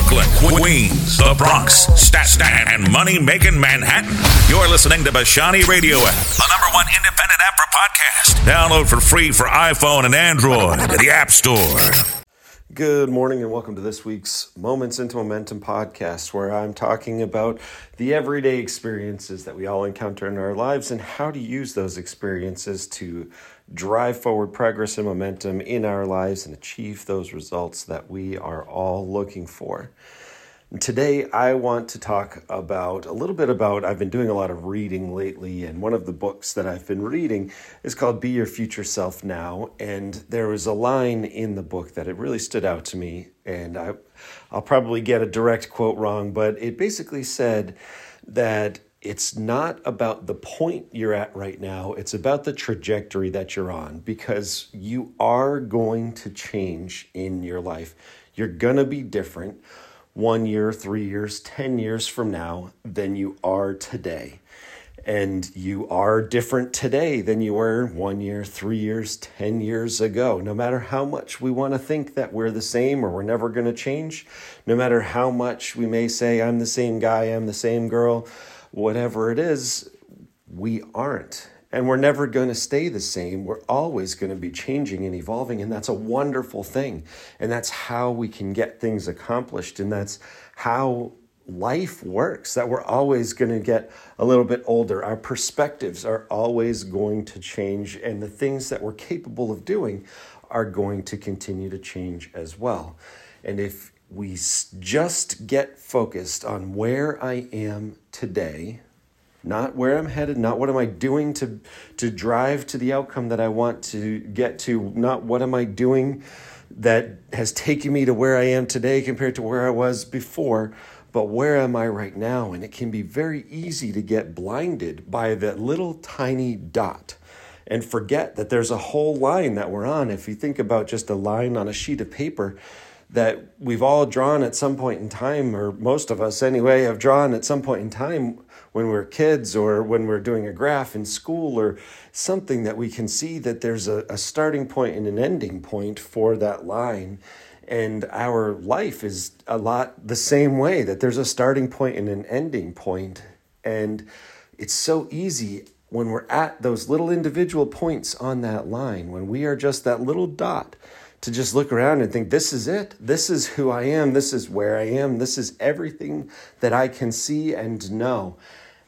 Brooklyn, Queens, the Bronx, Staten, and money-making Manhattan. You're listening to Bashani Radio app, the #1 independent app for podcasts. Download for free for iPhone and Android at the App Store. Good morning and welcome to this week's Moments into Momentum podcast, where I'm talking about the everyday experiences that we all encounter in our lives and how to use those experiences to drive forward progress and momentum in our lives and achieve those results that we are all looking for. And today I want to talk about I've been doing a lot of reading lately, and one of the books that I've been reading is called Be Your Future Self Now, and there was a line in the book that it really stood out to me, and I'll probably get a direct quote wrong, but it basically said that it's not about the point you're at right now, it's about the trajectory that you're on, because you are going to change in your life. You're going to be different 1 year, 3 years, 10 years from now than you are today. And you are different today than you were 1 year, 3 years, 10 years ago. No matter how much we want to think that we're the same or we're never going to change, no matter how much we may say, I'm the same guy, I'm the same girl, whatever it is, we aren't. And we're never going to stay the same. We're always going to be changing and evolving, and that's a wonderful thing. And that's how we can get things accomplished, and that's how life works, that we're always going to get a little bit older. Our perspectives are always going to change, and the things that we're capable of doing are going to continue to change as well. And if we just get focused on where I am today, not where I'm headed, not what am I doing to drive to the outcome that I want to get to, not what am I doing that has taken me to where I am today compared to where I was before, but where am I right now? And it can be very easy to get blinded by that little tiny dot and forget that there's a whole line that we're on. If you think about just a line on a sheet of paper that we've all drawn at some point in time, or most of us anyway have drawn at some point in time when we're kids or when we're doing a graph in school or something, that we can see that there's a starting point and an ending point for that line. And our life is a lot the same way, that there's a starting point and an ending point. And it's so easy when we're at those little individual points on that line, when we are just that little dot, to just look around and think, this is it. This is who I am. This is where I am. This is everything that I can see and know.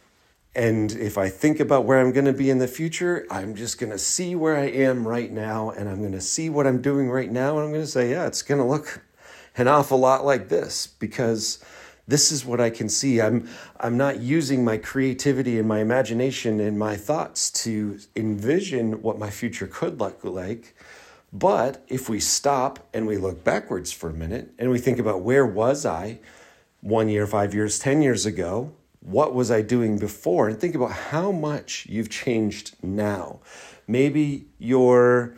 And if I think about where I'm going to be in the future, I'm just going to see where I am right now, and I'm going to see what I'm doing right now, and I'm going to say, yeah, it's going to look an awful lot like this, because this is what I can see. I'm not using my creativity and my imagination and my thoughts to envision what my future could look like. But if we stop and we look backwards for a minute and we think about, where was I 1 year, 5 years, 10 years ago? What was I doing before? And think about how much you've changed now. Maybe you're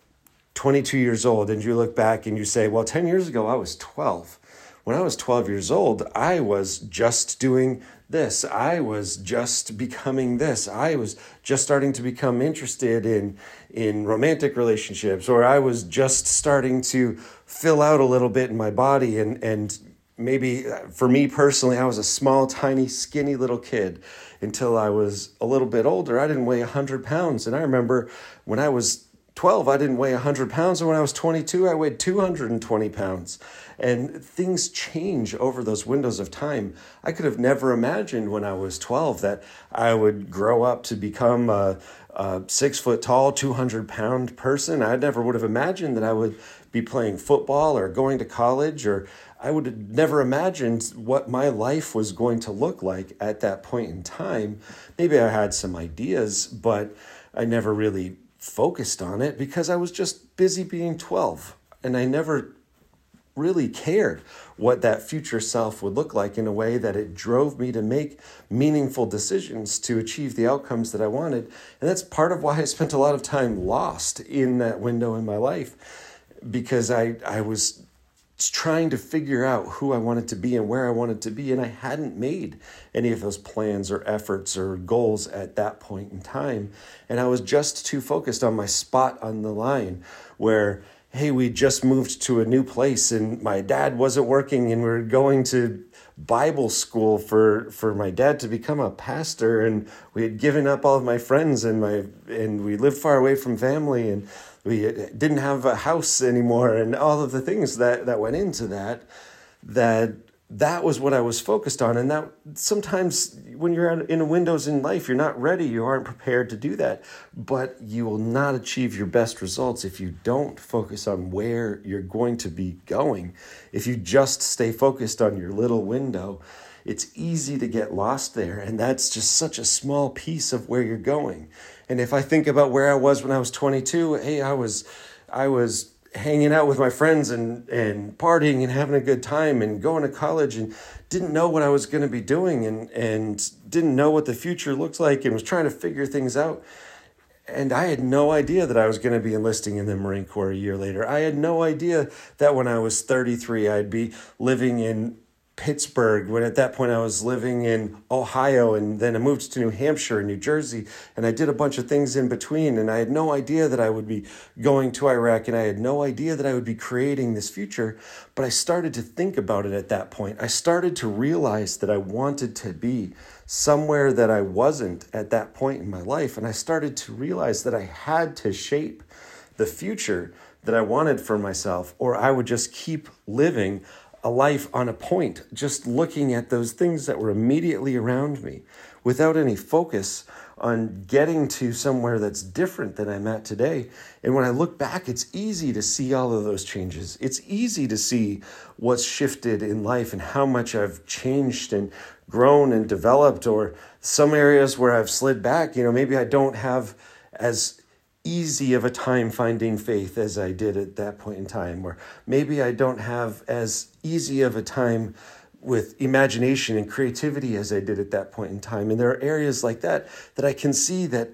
22 years old and you look back and you say, well, 10 years ago, I was 12. When I was 12 years old, I was just doing this. I was just becoming this. I was just starting to become interested in romantic relationships, or I was just starting to fill out a little bit in my body. And maybe for me personally, I was a small, tiny, skinny little kid until I was a little bit older. I didn't weigh 100 pounds. And I remember when I was 12, I didn't weigh 100 pounds. And when I was 22, I weighed 220 pounds. And things change over those windows of time. I could have never imagined when I was 12 that I would grow up to become a 6 foot tall, 200 pound person. I never would have imagined that I would be playing football or going to college, or I would have never imagined what my life was going to look like at that point in time. Maybe I had some ideas, but I never really focused on it because I was just busy being 12. And I never really cared what that future self would look like in a way that it drove me to make meaningful decisions to achieve the outcomes that I wanted. And that's part of why I spent a lot of time lost in that window in my life, because I was trying to figure out who I wanted to be and where I wanted to be, and I hadn't made any of those plans or efforts or goals at that point in time. And I was just too focused on my spot on the line where, hey, we just moved to a new place and my dad wasn't working and we were going to Bible school for my dad to become a pastor, and we had given up all of my friends and we lived far away from family, and we didn't have a house anymore, and all of the things that went into that was what I was focused on. And that sometimes when you're in windows in life, you're not ready, you aren't prepared to do that, but you will not achieve your best results if you don't focus on where you're going to be going. If you just stay focused on your little window, it's easy to get lost there, and that's just such a small piece of where you're going. And if I think about where I was when I was 22, hey, I was hanging out with my friends and partying and having a good time and going to college, and didn't know what I was going to be doing and didn't know what the future looked like, and was trying to figure things out. And I had no idea that I was going to be enlisting in the Marine Corps a year later. I had no idea that when I was 33, I'd be living in Pittsburgh, when at that point I was living in Ohio, and then I moved to New Hampshire and New Jersey, and I did a bunch of things in between, and I had no idea that I would be going to Iraq, and I had no idea that I would be creating this future, but I started to think about it at that point. I started to realize that I wanted to be somewhere that I wasn't at that point in my life, and I started to realize that I had to shape the future that I wanted for myself, or I would just keep living a life on a point, just looking at those things that were immediately around me without any focus on getting to somewhere that's different than I'm at today. And when I look back, it's easy to see all of those changes. It's easy to see what's shifted in life and how much I've changed and grown and developed, or some areas where I've slid back. Maybe I don't have as easy of a time finding faith as I did at that point in time, or maybe I don't have as easy of a time with imagination and creativity as I did at that point in time. And there are areas like that I can see that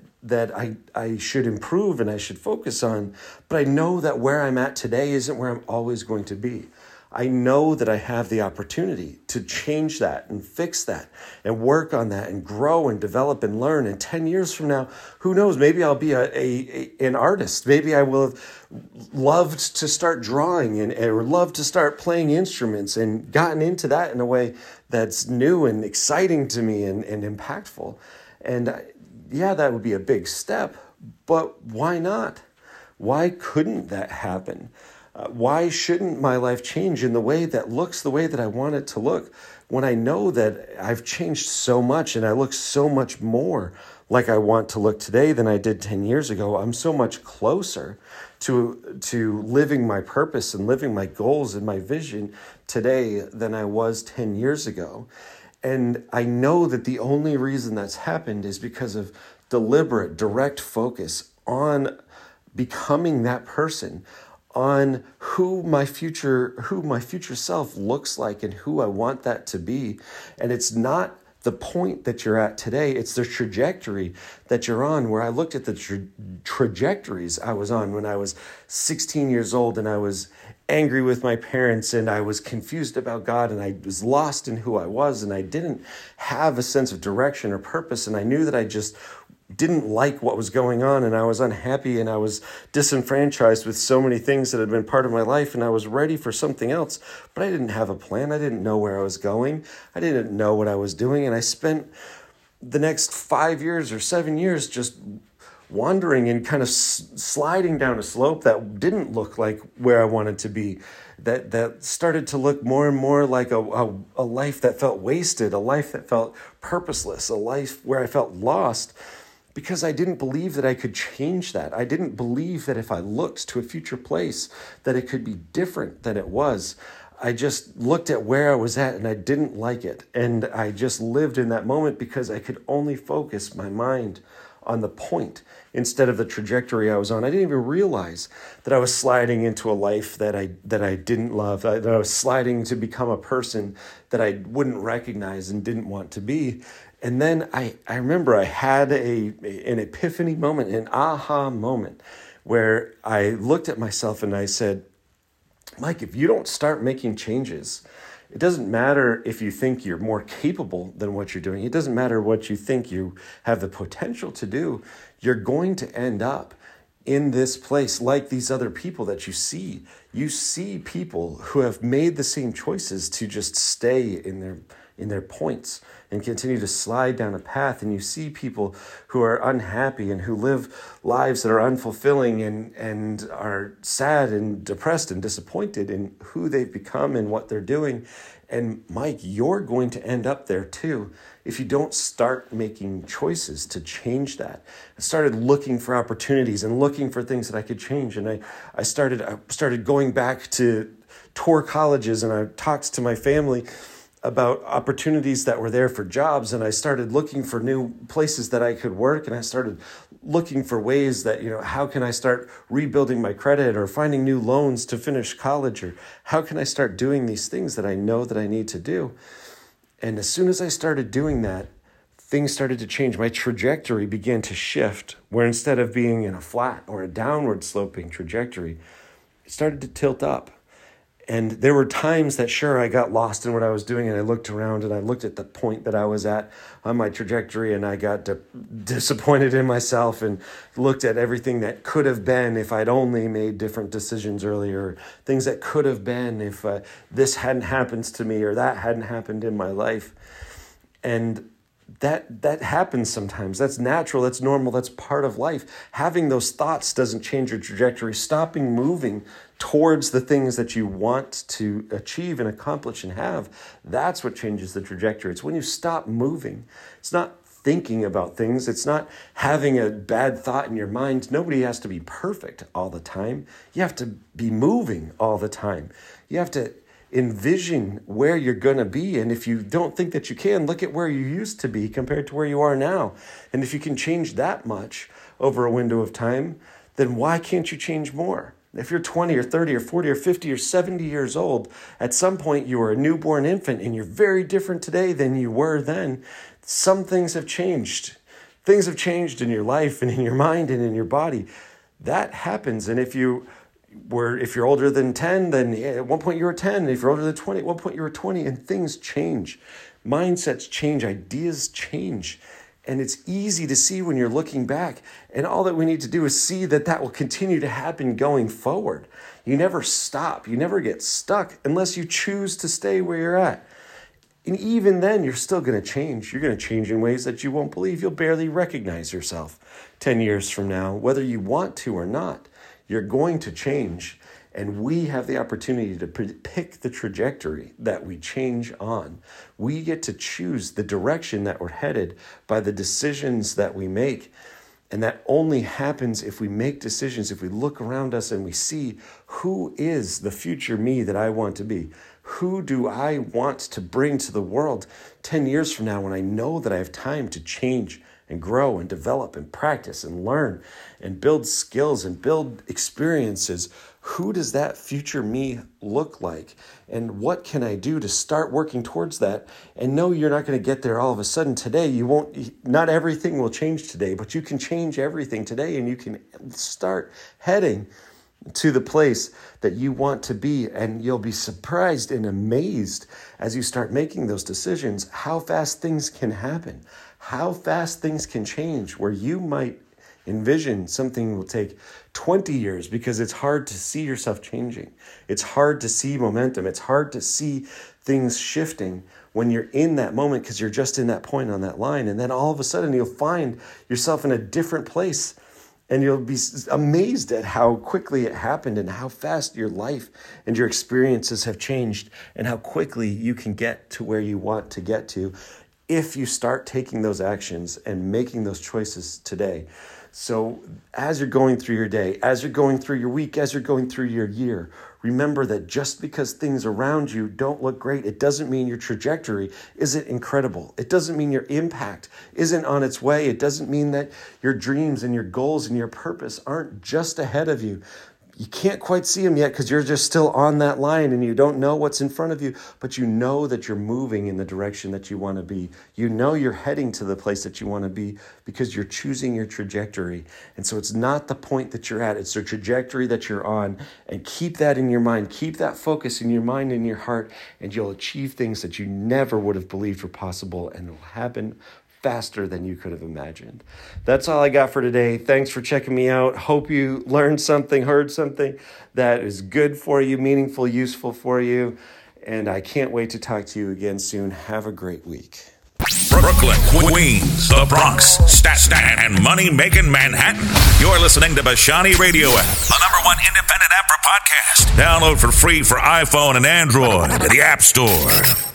I should improve and I should focus on, but I know that where I'm at today isn't where I'm always going to be. I know that I have the opportunity to change that and fix that and work on that and grow and develop and learn. And 10 years from now, who knows, maybe I'll be an artist. Maybe I will have loved to start drawing or loved to start playing instruments and gotten into that in a way that's new and exciting to me and impactful. And yeah, that would be a big step, but why not? Why couldn't that happen? Why shouldn't my life change in the way that looks the way that I want it to look, when I know that I've changed so much and I look so much more like I want to look today than I did 10 years ago? I'm so much closer to living my purpose and living my goals and my vision today than I was 10 years ago. And I know that the only reason that's happened is because of deliberate, direct focus on becoming that person, on who my future self looks like and who I want that to be. And it's not the point that you're at today, it's the trajectory that you're on. Where I looked at the trajectories I was on when I was 16 years old, and I was angry with my parents, and I was confused about God, and I was lost in who I was, and I didn't have a sense of direction or purpose, and I knew that I just didn't like what was going on, and I was unhappy, and I was disenfranchised with so many things that had been part of my life, and I was ready for something else, but I didn't have a plan. I didn't know where I was going. I didn't know what I was doing, and I spent the next 5 years or 7 years just wandering and kind of sliding down a slope that didn't look like where I wanted to be, that started to look more and more like a life that felt wasted, a life that felt purposeless, a life where I felt lost, because I didn't believe that I could change that. I didn't believe that if I looked to a future place that it could be different than it was. I just looked at where I was at and I didn't like it. And I just lived in that moment because I could only focus my mind on the point instead of the trajectory I was on. I didn't even realize that I was sliding into a life that I didn't love, that I was sliding to become a person that I wouldn't recognize and didn't want to be. And then I remember I had an epiphany moment, an aha moment, where I looked at myself and I said, Mike, if you don't start making changes, it doesn't matter if you think you're more capable than what you're doing. It doesn't matter what you think you have the potential to do. You're going to end up in this place, like these other people that you see people who have made the same choices to just stay in their points and continue to slide down a path. And you see people who are unhappy and who live lives that are unfulfilling and are sad and depressed and disappointed in who they've become and what they're doing. And Mike, you're going to end up there too if you don't start making choices to change that. I started looking for opportunities and looking for things that I could change. And I started going back to tour colleges, and I talked to my family about opportunities that were there for jobs. And I started looking for new places that I could work. And I started looking for ways that, how can I start rebuilding my credit or finding new loans to finish college, or how can I start doing these things that I know that I need to do? And as soon as I started doing that, things started to change. My trajectory began to shift, where instead of being in a flat or a downward sloping trajectory, it started to tilt up. And there were times that, sure, I got lost in what I was doing, and I looked around and I looked at the point that I was at on my trajectory, and I got disappointed in myself and looked at everything that could have been if I'd only made different decisions earlier, things that could have been if this hadn't happened to me or that hadn't happened in my life. And that happens sometimes. That's natural. That's normal. That's part of life. Having those thoughts doesn't change your trajectory. Stopping moving towards the things that you want to achieve and accomplish and have, that's what changes the trajectory. It's when you stop moving. It's not thinking about things. It's not having a bad thought in your mind. Nobody has to be perfect all the time. You have to be moving all the time. You have to envision where you're going to be. And if you don't think that you can, look at where you used to be compared to where you are now. And if you can change that much over a window of time, then why can't you change more? If you're 20 or 30 or 40 or 50 or 70 years old, at some point you were a newborn infant and you're very different today than you were then. Some things have changed. Things have changed in your life and in your mind and in your body. That happens. And if you're older than 10, then at one point you were 10. If you're older than 20, at one point you were 20, and things change. Mindsets change, ideas change. And it's easy to see when you're looking back. And all that we need to do is see that will continue to happen going forward. You never stop. You never get stuck unless you choose to stay where you're at. And even then, you're still going to change. You're going to change in ways that you won't believe. You'll barely recognize yourself 10 years from now, whether you want to or not. You're going to change, and we have the opportunity to pick the trajectory that we change on. We get to choose the direction that we're headed by the decisions that we make, and that only happens if we make decisions, if we look around us and we see who is the future me that I want to be. Who do I want to bring to the world 10 years from now when I know that I have time to change and grow and develop and practice and learn and build skills and build experiences? Who does that future me look like? And what can I do to start working towards that? And no, you're not going to get there all of a sudden today. Not everything will change today, but you can change everything today, and you can start heading to the place that you want to be. And you'll be surprised and amazed as you start making those decisions, how fast things can happen, how fast things can change, where you might envision something will take 20 years because it's hard to see yourself changing. It's hard to see momentum. It's hard to see things shifting when you're in that moment because you're just in that point on that line. And then all of a sudden you'll find yourself in a different place, and you'll be amazed at how quickly it happened and how fast your life and your experiences have changed and how quickly you can get to where you want to get to if you start taking those actions and making those choices today. So as you're going through your day, as you're going through your week, as you're going through your year, remember that just because things around you don't look great, it doesn't mean your trajectory isn't incredible. It doesn't mean your impact isn't on its way. It doesn't mean that your dreams and your goals and your purpose aren't just ahead of you. You can't quite see them yet because you're just still on that line and you don't know what's in front of you, but you know that you're moving in the direction that you want to be. You know you're heading to the place that you want to be because you're choosing your trajectory. And so it's not the point that you're at, it's the trajectory that you're on. And keep that in your mind. Keep that focus in your mind and your heart, and you'll achieve things that you never would have believed were possible, and it will happen faster than you could have imagined. That's all I got for today. Thanks for checking me out. Hope you learned something, heard something that is good for you, meaningful, useful for you. And I can't wait to talk to you again soon. Have a great week. Brooklyn, Queens, the Bronx, Staten, and money-making Manhattan. You're listening to Bashani Radio app, the #1 independent app for podcasts. Download for free for iPhone and Android at the App Store.